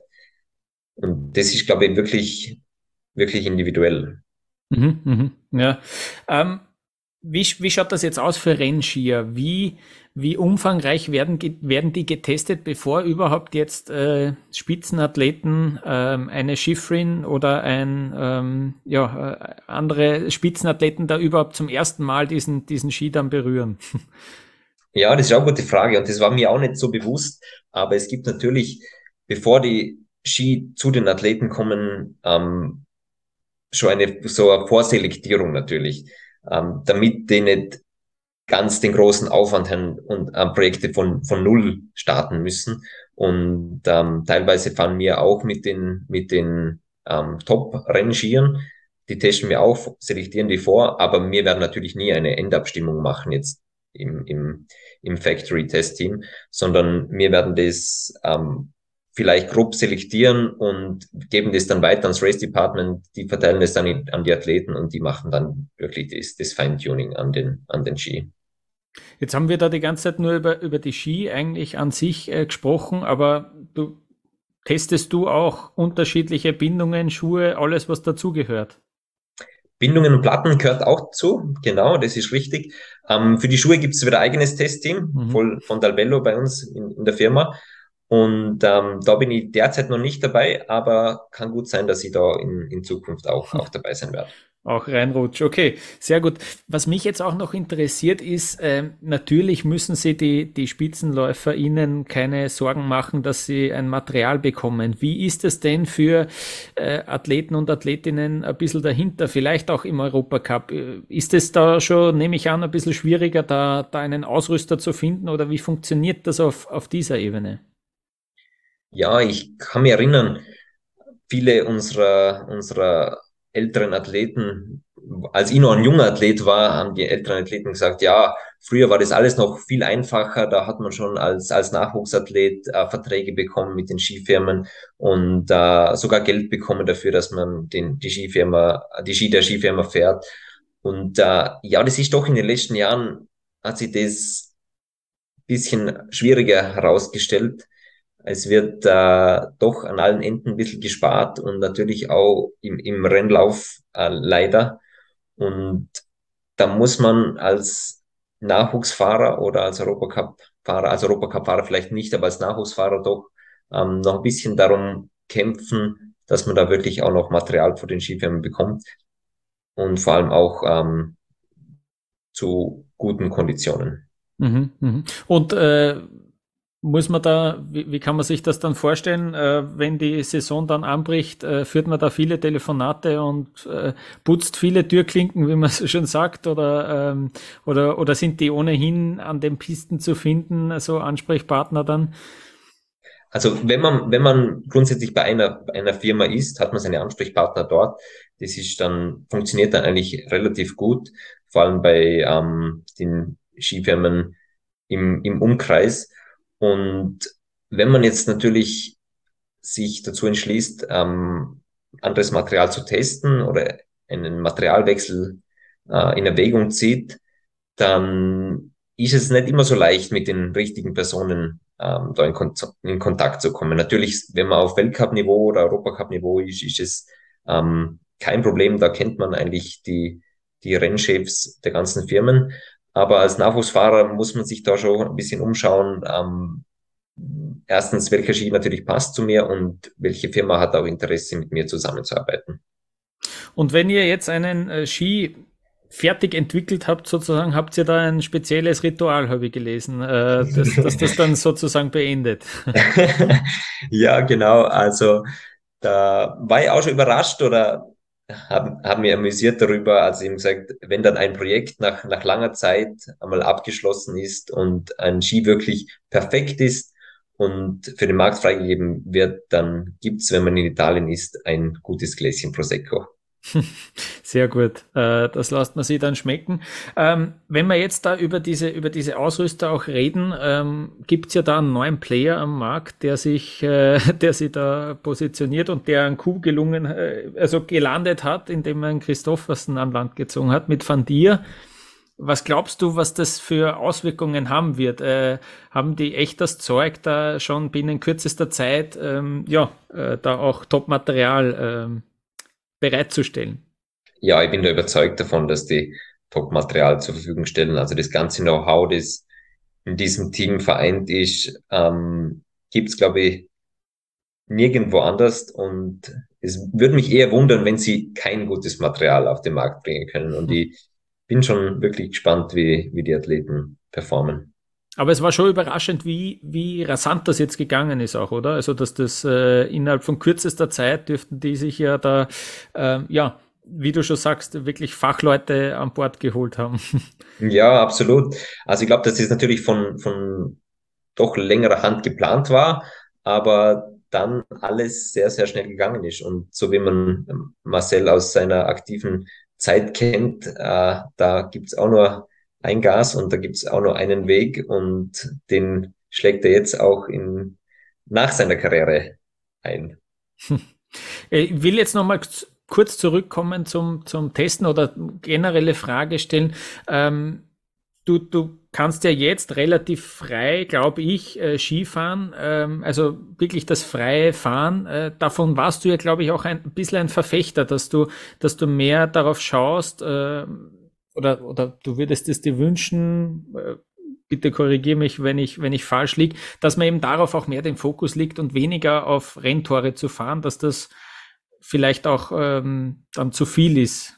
Und das ist, glaube ich, wirklich, wirklich individuell. Mhm, mhm, ja. Ähm, wie, wie schaut das jetzt aus für Rennskier? Wie, wie umfangreich werden, ge- werden die getestet, bevor überhaupt jetzt äh, Spitzenathleten, ähm, eine Schifrin oder ein ähm, ja, äh, andere Spitzenathleten da überhaupt zum ersten Mal diesen, diesen Ski dann berühren? Ja, das ist auch eine gute Frage und das war mir auch nicht so bewusst, aber es gibt natürlich, bevor die Ski zu den Athleten kommen, ähm, schon eine so eine Vorselektierung natürlich, ähm, damit die nicht ganz den großen Aufwand haben und äh, Projekte von, von Null starten müssen. Und ähm, teilweise fahren wir auch mit den, mit den ähm, Top-Rennskiern. Die testen wir auch, selektieren die vor, aber wir werden natürlich nie eine Endabstimmung machen jetzt im, im, im Factory-Test-Team, sondern wir werden das ähm, vielleicht grob selektieren und geben das dann weiter ans Race Department, die verteilen es dann in, an die Athleten und die machen dann wirklich das, das Feintuning an den, an den Ski. Jetzt haben wir da die ganze Zeit nur über, über die Ski eigentlich an sich äh, gesprochen, aber du testest du auch unterschiedliche Bindungen, Schuhe, alles, was dazugehört? Bindungen und Platten gehört auch zu, genau, das ist richtig. Ähm, für die Schuhe gibt es wieder ein eigenes Testteam Mhm. voll von Dalbello bei uns in, in der Firma. Und ähm, da bin ich derzeit noch nicht dabei, aber kann gut sein, dass ich da in, in Zukunft auch, auch dabei sein werde. Auch reinrutsch. Okay, sehr gut. Was mich jetzt auch noch interessiert ist, äh, natürlich müssen Sie die, die SpitzenläuferInnen keine Sorgen machen, dass sie ein Material bekommen. Wie ist es denn für äh, Athleten und Athletinnen ein bisschen dahinter, vielleicht auch im Europacup? Äh, Ist es da schon, nehme ich an, ein bisschen schwieriger, da, da einen Ausrüster zu finden oder wie funktioniert das auf, auf dieser Ebene? Ja, ich kann mich erinnern, viele unserer, unserer älteren Athleten, als ich noch ein junger Athlet war, haben die älteren Athleten gesagt, ja, früher war das alles noch viel einfacher, da hat man schon als, als Nachwuchsathlet äh, Verträge bekommen mit den Skifirmen und äh, sogar Geld bekommen dafür, dass man den, die Skifirma, die Ski der Skifirma fährt. Und äh, ja, das ist doch in den letzten Jahren, hat sich das bisschen schwieriger herausgestellt. Es wird äh, doch an allen Enden ein bisschen gespart und natürlich auch im, im Rennlauf äh, leider. Und da muss man als Nachwuchsfahrer oder als Europacup-Fahrer, als Europacup-Fahrer vielleicht nicht, aber als Nachwuchsfahrer doch ähm, noch ein bisschen darum kämpfen, dass man da wirklich auch noch Material von den Skifirmen bekommt und vor allem auch ähm, zu guten Konditionen. Mhm, mhm. Und äh, muss man da, wie, wie kann man sich das dann vorstellen, äh, wenn die Saison dann anbricht, äh, führt man da viele Telefonate und äh, putzt viele Türklinken, wie man so schön sagt, oder, ähm, oder, oder sind die ohnehin an den Pisten zu finden, so Ansprechpartner dann? Also wenn man, wenn man grundsätzlich bei einer, bei einer Firma ist, hat man seine Ansprechpartner dort. Das ist dann, funktioniert dann eigentlich relativ gut, vor allem bei ähm, den Skifirmen im, im Umkreis. Und wenn man jetzt natürlich sich dazu entschließt, ähm, anderes Material zu testen oder einen Materialwechsel äh, in Erwägung zieht, dann ist es nicht immer so leicht, mit den richtigen Personen ähm, da in, Kon in Kontakt zu kommen. Natürlich, wenn man auf Weltcup-Niveau oder Europacup-Niveau ist, ist es ähm, kein Problem. Da kennt man eigentlich die, die Rennchefs der ganzen Firmen. Aber als Nachwuchsfahrer muss man sich da schon ein bisschen umschauen. Ähm, erstens, welcher Ski natürlich passt zu mir und welche Firma hat auch Interesse, mit mir zusammenzuarbeiten. Und wenn ihr jetzt einen äh, Ski fertig entwickelt habt, sozusagen, habt ihr da ein spezielles Ritual, habe ich gelesen, äh, dass, dass das dann sozusagen beendet. Ja, genau. Also da war ich auch schon überrascht oder haben, haben mich amüsiert darüber, als eben gesagt, wenn dann ein Projekt nach, nach langer Zeit einmal abgeschlossen ist und ein Ski wirklich perfekt ist und für den Markt freigegeben wird, dann gibt's, wenn man in Italien ist, ein gutes Gläschen Prosecco. Sehr gut. Äh, das lässt man sich dann schmecken. Ähm, wenn wir jetzt da über diese, über diese Ausrüster auch reden, ähm, gibt es ja da einen neuen Player am Markt, der sich, äh, der sich da positioniert und der einen Coup gelungen, äh, also gelandet hat, indem er einen Christoffersen an Land gezogen hat mit Van Dier. Was glaubst du, was das für Auswirkungen haben wird? Äh, haben die echt das Zeug, da schon binnen kürzester Zeit, ähm, ja, äh, da auch Top-Material ähm, bereitzustellen? Ja, ich bin da überzeugt davon, dass die Top-Material zur Verfügung stellen. Also das ganze Know-how, das in diesem Team vereint ist, ähm, gibt's glaube ich, nirgendwo anders. Und es würde mich eher wundern, wenn sie kein gutes Material auf den Markt bringen können. Und ich bin schon wirklich gespannt, wie, wie die Athleten performen. Aber es war schon überraschend, wie, wie rasant das jetzt gegangen ist auch, oder? Also, dass das äh, innerhalb von kürzester Zeit dürften die sich ja da, ähm, ja, wie du schon sagst, wirklich Fachleute an Bord geholt haben. Ja, absolut. Also ich glaube, dass das natürlich von, von doch längerer Hand geplant war, aber dann alles sehr, sehr schnell gegangen ist. Und so wie man ähm, Marcel aus seiner aktiven Zeit kennt, äh, da gibt's auch nur ein Gas und da gibt's auch nur einen Weg und den schlägt er jetzt auch in, nach seiner Karriere ein. Ich will jetzt noch mal kurz zurückkommen zum, zum Testen oder generelle Frage stellen. Ähm, du, du kannst ja jetzt relativ frei, glaube ich, äh, Skifahren, ähm, also wirklich das freie Fahren. Äh, davon warst du ja, glaube ich, auch ein bisschen ein Verfechter, dass du, dass du mehr darauf schaust, äh, oder, oder du würdest es dir wünschen, äh, bitte korrigiere mich, wenn ich, wenn ich falsch liege, dass man eben darauf auch mehr den Fokus liegt und weniger auf Renntore zu fahren, dass das vielleicht auch ähm, dann zu viel ist.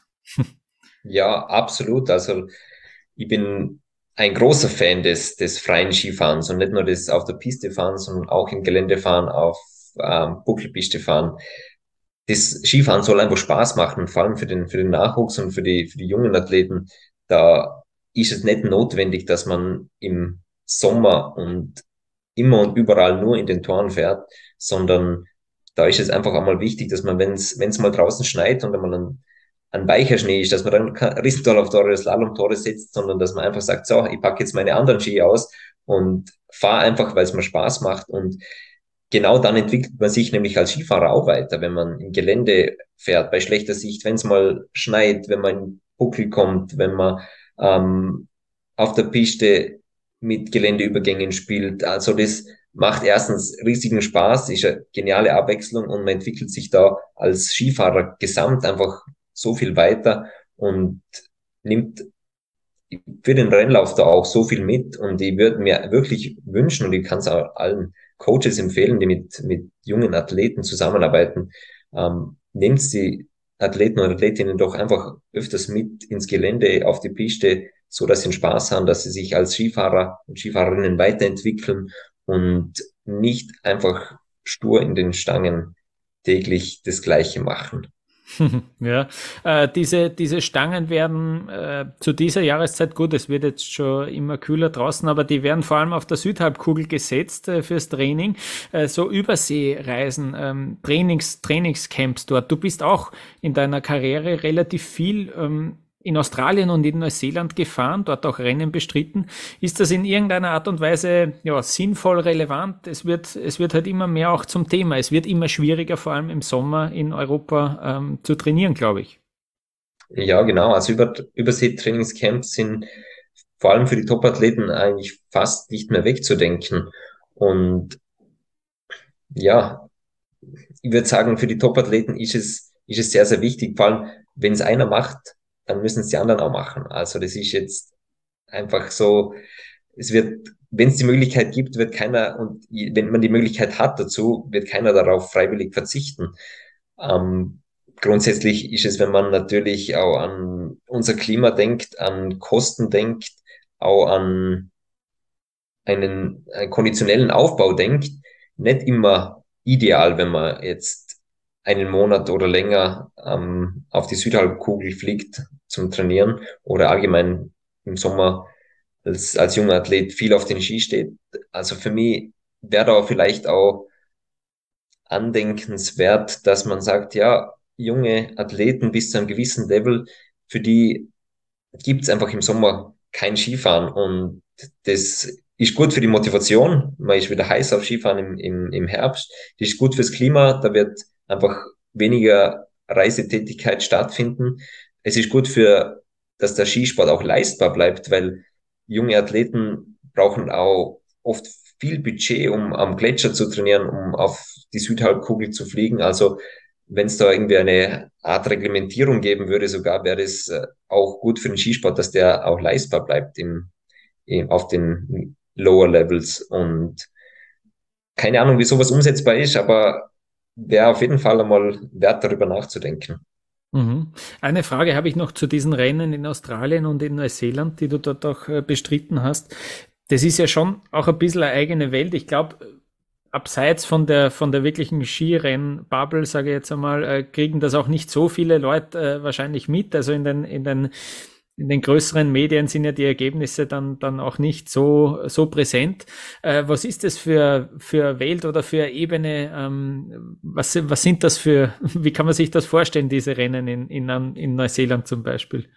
Ja, absolut. Also ich bin ein großer Fan des, des freien Skifahrens und nicht nur des auf der Piste fahren, sondern auch im Gelände fahren, auf ähm, Buckelpiste fahren. Das Skifahren soll einfach Spaß machen, vor allem für den, für den Nachwuchs und für die, für die jungen Athleten. Da ist es nicht notwendig, dass man im Sommer und immer und überall nur in den Toren fährt, sondern da ist es einfach einmal wichtig, dass man, wenn es wenn es mal draußen schneit und einmal ein, ein weicher Schnee ist, dass man dann kein Riesentorlauf-Tore oder Slalom-Tore setzt, sondern dass man einfach sagt, so, ich packe jetzt meine anderen Ski aus und fahre einfach, weil es mir Spaß macht. Und genau dann entwickelt man sich nämlich als Skifahrer auch weiter, wenn man im Gelände fährt, bei schlechter Sicht, wenn es mal schneit, wenn man in Buckel kommt, wenn man ähm, auf der Piste mit Geländeübergängen spielt. Also das macht erstens riesigen Spaß, ist eine geniale Abwechslung und man entwickelt sich da als Skifahrer gesamt einfach so viel weiter und nimmt für den Rennlauf da auch so viel mit und ich würde mir wirklich wünschen und ich kann es auch allen Coaches empfehlen, die mit, mit jungen Athleten zusammenarbeiten, ähm, nehmt die Athleten und Athletinnen doch einfach öfters mit ins Gelände, auf die Piste, so dass sie Spaß haben, dass sie sich als Skifahrer und Skifahrerinnen weiterentwickeln und nicht einfach stur in den Stangen täglich das Gleiche machen. Ja, äh, diese, diese Stangen werden äh, zu dieser Jahreszeit, gut, es wird jetzt schon immer kühler draußen, aber die werden vor allem auf der Südhalbkugel gesetzt äh, fürs Training, äh, so Überseereisen, ähm, Trainings, Trainingscamps dort. Du bist auch in deiner Karriere relativ viel ähm, in Australien und in Neuseeland gefahren, dort auch Rennen bestritten. Ist das in irgendeiner Art und Weise ja, sinnvoll, relevant? Es wird, es wird halt immer mehr auch zum Thema. Es wird immer schwieriger, vor allem im Sommer in Europa ähm, zu trainieren, glaube ich. Ja, genau. Also über, Übersee-Trainingscamps sind vor allem für die Top-Athleten eigentlich fast nicht mehr wegzudenken. Und ja, ich würde sagen, für die Top-Athleten ist es, ist es sehr, sehr wichtig. Vor allem, wenn es einer macht, dann müssen es die anderen auch machen. Also das ist jetzt einfach so, es wird, wenn es die Möglichkeit gibt, wird keiner, und wenn man die Möglichkeit hat dazu, wird keiner darauf freiwillig verzichten. Ähm, grundsätzlich ist es, wenn man natürlich auch an unser Klima denkt, an Kosten denkt, auch an einen, einen konditionellen Aufbau denkt, nicht immer ideal, wenn man jetzt einen Monat oder länger ähm, auf die Südhalbkugel fliegt zum Trainieren oder allgemein im Sommer als, als junger Athlet viel auf den Ski steht. Also für mich wäre da vielleicht auch andenkenswert, dass man sagt, ja, junge Athleten bis zu einem gewissen Level, für die gibt's einfach im Sommer kein Skifahren und das ist gut für die Motivation. Man ist wieder heiß auf Skifahren im, im, im Herbst. Das ist gut fürs Klima. Da wird einfach weniger Reisetätigkeit stattfinden. Es ist gut für, dass der Skisport auch leistbar bleibt, weil junge Athleten brauchen auch oft viel Budget, um am Gletscher zu trainieren, um auf die Südhalbkugel zu fliegen. Also wenn es da irgendwie eine Art Reglementierung geben würde, sogar wäre das äh, auch gut für den Skisport, dass der auch leistbar bleibt im, im, auf den Lower Levels. Und keine Ahnung, wie sowas umsetzbar ist, aber wäre auf jeden Fall einmal wert, darüber nachzudenken. Mhm. Eine Frage habe ich noch zu diesen Rennen in Australien und in Neuseeland, die du dort auch äh, bestritten hast. Das ist ja schon auch ein bisschen eine eigene Welt. Ich glaube, abseits von der, von der wirklichen Skirenn-Bubble, sage ich jetzt einmal, äh, kriegen das auch nicht so viele Leute äh, wahrscheinlich mit. Also in den, in den, in den größeren Medien sind ja die Ergebnisse dann, dann auch nicht so, so präsent. Äh, was ist das für, für Welt oder für Ebene? Ähm, was, was sind das für, wie kann man sich das vorstellen, diese Rennen in, in, in Neuseeland zum Beispiel?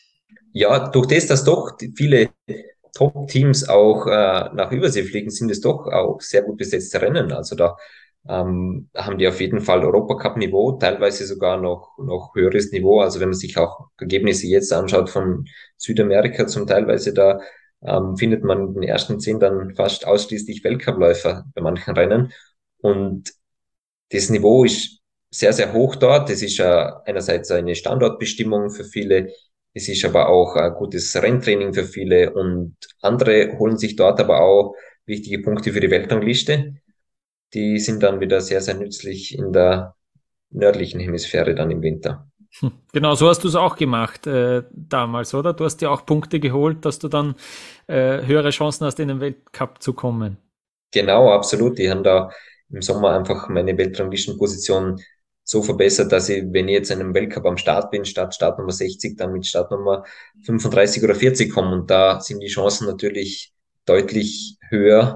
Ja, durch das, dass doch die- viele Top-Teams auch äh, nach Übersee fliegen, sind es doch auch sehr gut besetzte Rennen. Also da ähm, haben die auf jeden Fall Europacup-Niveau, teilweise sogar noch, noch höheres Niveau. Also wenn man sich auch Ergebnisse jetzt anschaut von Südamerika zum Teilweise, da ähm, findet man in den ersten zehn dann fast ausschließlich Weltcupläufer bei manchen Rennen. Und das Niveau ist sehr, sehr hoch dort. Das ist äh, einerseits eine Standortbestimmung für viele, es ist aber auch ein gutes Renntraining für viele und andere holen sich dort aber auch wichtige Punkte für die Weltrangliste. Die sind dann wieder sehr, sehr nützlich in der nördlichen Hemisphäre dann im Winter. Hm. Genau, so hast du es auch gemacht äh, damals, oder? Du hast dir auch Punkte geholt, dass du dann äh, höhere Chancen hast, in den Weltcup zu kommen. Genau, absolut. Die haben da im Sommer einfach meine Weltranglistenposition so verbessert, dass ich, wenn ich jetzt in einem Weltcup am Start bin, statt Startnummer sechzig, dann mit Startnummer fünfunddreißig oder vierzig komme. Und da sind die Chancen natürlich deutlich höher,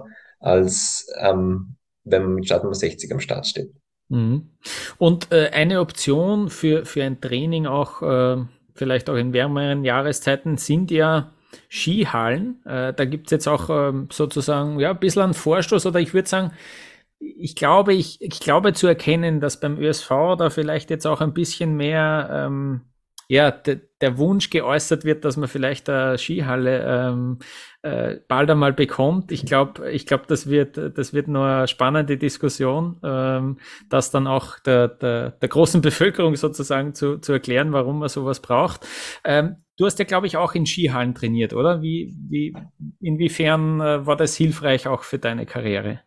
als ähm, wenn man mit Startnummer sechzig am Start steht. Mhm. Und äh, eine Option für, für ein Training auch, äh, vielleicht auch in wärmeren Jahreszeiten, sind ja Skihallen. Äh, da gibt's jetzt auch ähm, sozusagen ja, ein bisschen einen Vorstoß, oder ich würde sagen, ich glaube, ich, ich glaube zu erkennen, dass beim Ö S V da vielleicht jetzt auch ein bisschen mehr ähm, ja, de, der Wunsch geäußert wird, dass man vielleicht eine Skihalle ähm, äh, bald einmal bekommt. Ich glaube, ich glaube, das wird, das wird noch eine spannende Diskussion, ähm, das dann auch der, der, der großen Bevölkerung sozusagen zu, zu erklären, warum man sowas braucht. Ähm, du hast ja, glaube ich, auch in Skihallen trainiert, oder? Wie, wie, inwiefern äh, war das hilfreich auch für deine Karriere?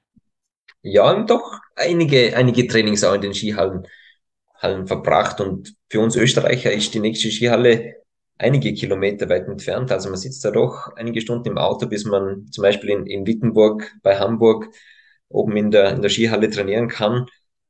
Ja, und doch einige, einige Trainings auch in den Skihallen Hallen verbracht. Und für uns Österreicher ist die nächste Skihalle einige Kilometer weit entfernt. Also man sitzt da doch einige Stunden im Auto, bis man zum Beispiel in, in Wittenburg bei Hamburg oben in der, in der Skihalle trainieren kann.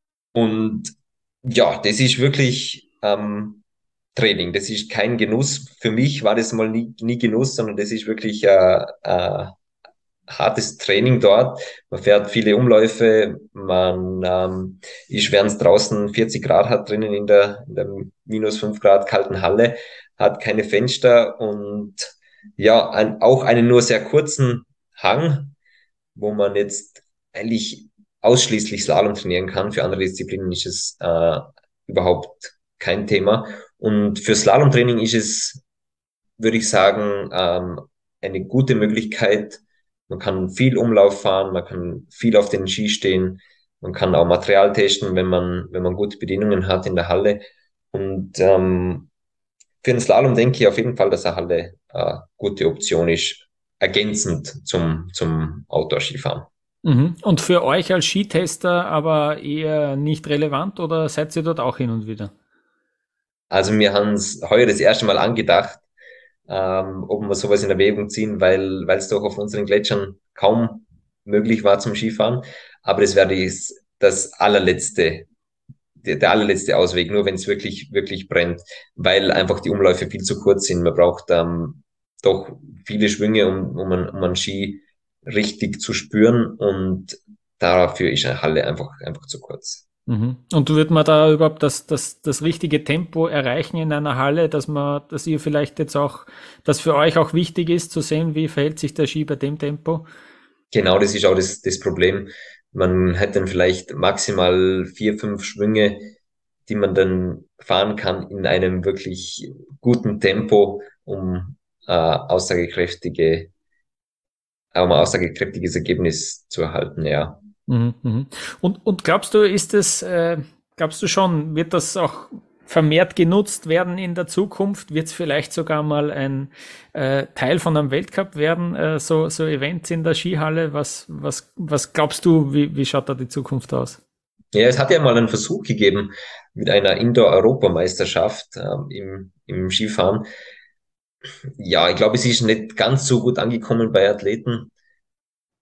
Und ja, das ist wirklich ähm, Training. Das ist kein Genuss. Für mich war das mal nie, nie Genuss, sondern das ist wirklich äh, äh, hartes Training dort. Man fährt viele Umläufe, man ähm, ist, während es draußen vierzig Grad hat, drinnen in der, in der minus fünf Grad kalten Halle, hat keine Fenster und ja, ein, auch einen nur sehr kurzen Hang, wo man jetzt eigentlich ausschließlich Slalom trainieren kann. Für andere Disziplinen ist es äh, überhaupt kein Thema. Und für Slalomtraining ist es, würde ich sagen, ähm, eine gute Möglichkeit. Man kann viel Umlauf fahren, man kann viel auf den Ski stehen, man kann auch Material testen, wenn man, wenn man gute Bedingungen hat in der Halle. Und ähm, für den Slalom denke ich auf jeden Fall, dass eine Halle äh, gute Option ist, ergänzend zum, zum Outdoor-Skifahren. Mhm. Und für euch als Skitester aber eher nicht relevant, oder seid ihr dort auch hin und wieder? Also wir haben es heuer das erste Mal angedacht, ähm, ob wir sowas in Erwägung ziehen, weil weil es doch auf unseren Gletschern kaum möglich war zum Skifahren. Aber das wäre das, das allerletzte, der, der allerletzte Ausweg, nur wenn es wirklich, wirklich brennt, weil einfach die Umläufe viel zu kurz sind. Man braucht ähm, doch viele Schwünge, um, um, einen, um einen Ski richtig zu spüren und dafür ist eine Halle einfach, einfach zu kurz. Mhm. Und wird man da überhaupt das, das, das richtige Tempo erreichen in einer Halle, dass man, dass ihr vielleicht jetzt auch, dass für euch auch wichtig ist zu sehen, wie verhält sich der Ski bei dem Tempo? Genau, das ist auch das, das Problem. Man hat dann vielleicht maximal vier, fünf Schwünge, die man dann fahren kann in einem wirklich guten Tempo, um äh, aussagekräftige, um ein aussagekräftiges Ergebnis zu erhalten, ja. Mhm, mhm. Und, und glaubst du, ist es, äh, glaubst du schon, wird das auch vermehrt genutzt werden in der Zukunft? Wird es vielleicht sogar mal ein äh, Teil von einem Weltcup werden, äh, so, so Events in der Skihalle? Was, was, was glaubst du, wie, wie schaut da die Zukunft aus? Ja, es hat ja mal einen Versuch gegeben mit einer Indoor-Europameisterschaft ähm, im, im Skifahren. Ja, ich glaube, es ist nicht ganz so gut angekommen bei Athleten.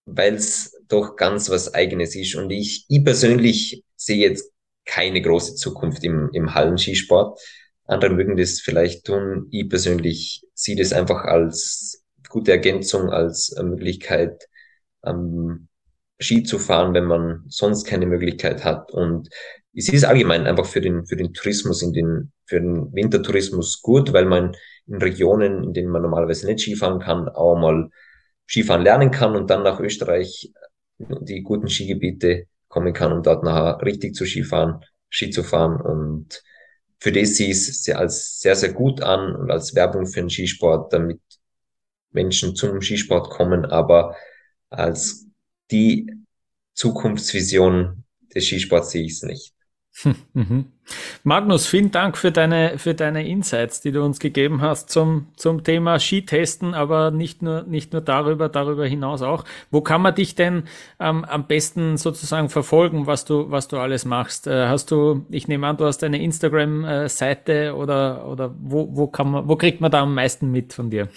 weil es doch ganz was Eigenes ist. Und ich, ich persönlich sehe jetzt keine große Zukunft im, im Hallenskisport. Andere mögen das vielleicht tun. Ich persönlich sehe das einfach als gute Ergänzung, als Möglichkeit, ähm, Ski zu fahren, wenn man sonst keine Möglichkeit hat. Und es ist allgemein einfach für den, für den Tourismus, in den, für den Wintertourismus gut, weil man in Regionen, in denen man normalerweise nicht Skifahren kann, auch mal Skifahren lernen kann und dann nach Österreich die guten Skigebiete kommen kann, um dort nachher richtig zu Skifahren, Ski zu fahren. Und für das sehe ich es als sehr, sehr gut an und als Werbung für den Skisport, damit Menschen zum Skisport kommen, aber als die Zukunftsvision des Skisports sehe ich es nicht. Mhm. Magnus, vielen Dank für deine, für deine Insights, die du uns gegeben hast zum, zum Thema Skitesten, aber nicht nur, nicht nur darüber, darüber hinaus auch. Wo kann man dich denn ähm, am besten sozusagen verfolgen, was du, was du alles machst? Äh, hast du, ich nehme an, du hast eine Instagram-Seite oder, oder wo, wo kann man, wo kriegt man da am meisten mit von dir?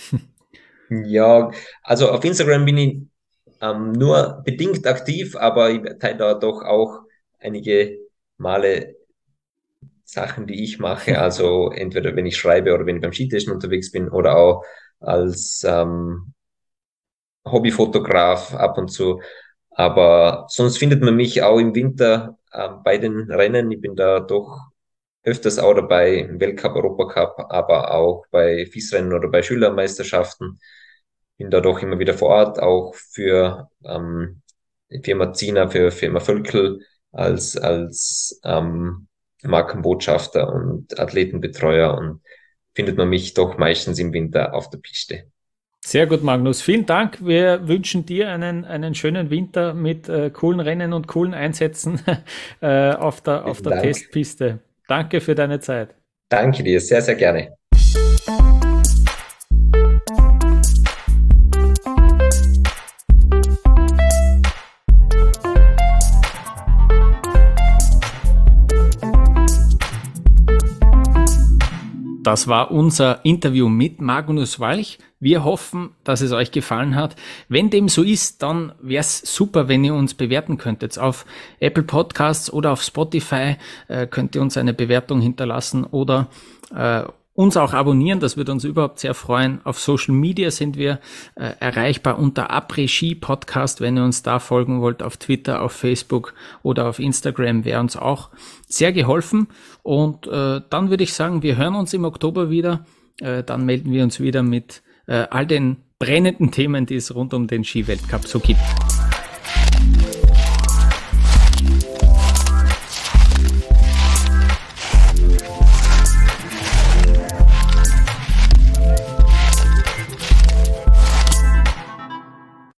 Ja, also auf Instagram bin ich ähm, nur bedingt aktiv, aber ich teile da doch auch einige Male Sachen, die ich mache. Also entweder wenn ich schreibe oder wenn ich beim Skitesten unterwegs bin oder auch als ähm, Hobbyfotograf ab und zu. Aber sonst findet man mich auch im Winter äh, bei den Rennen. Ich bin da doch öfters auch dabei, im Weltcup, Europacup, aber auch bei FIS-Rennen oder bei Schülermeisterschaften. Bin da doch immer wieder vor Ort, auch für ähm, die Firma Zina, für Firma Völkel als, als ähm, Markenbotschafter und Athletenbetreuer und findet man mich doch meistens im Winter auf der Piste. Sehr gut, Magnus. Vielen Dank. Wir wünschen dir einen, einen schönen Winter mit äh, coolen Rennen und coolen Einsätzen äh, auf der, auf der Testpiste. Danke für deine Zeit. Danke dir, sehr, sehr gerne. Das war unser Interview mit Magnus Walch. Wir hoffen, dass es euch gefallen hat. Wenn dem so ist, dann wäre es super, wenn ihr uns bewerten könntet. Auf Apple Podcasts oder auf Spotify äh, könnt ihr uns eine Bewertung hinterlassen oder äh, uns auch abonnieren. Das würde uns überhaupt sehr freuen. Auf Social Media sind wir äh, erreichbar unter Après-Ski Podcast. Wenn ihr uns da folgen wollt, auf Twitter, auf Facebook oder auf Instagram, wäre uns auch sehr geholfen. Und äh, dann würde ich sagen, wir hören uns im Oktober wieder. Äh, dann melden wir uns wieder mit äh, all den brennenden Themen, die es rund um den Ski-Weltcup so gibt.